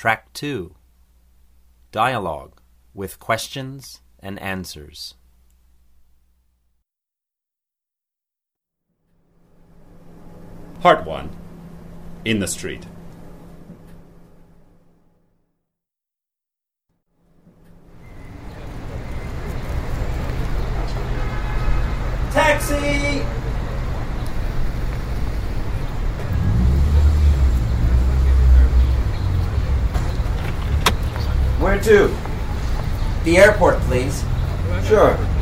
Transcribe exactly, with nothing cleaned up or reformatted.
Track two. Dialogue with questions and answers. Part one. In the street. Taxi! Where to? The airport, please. Sure.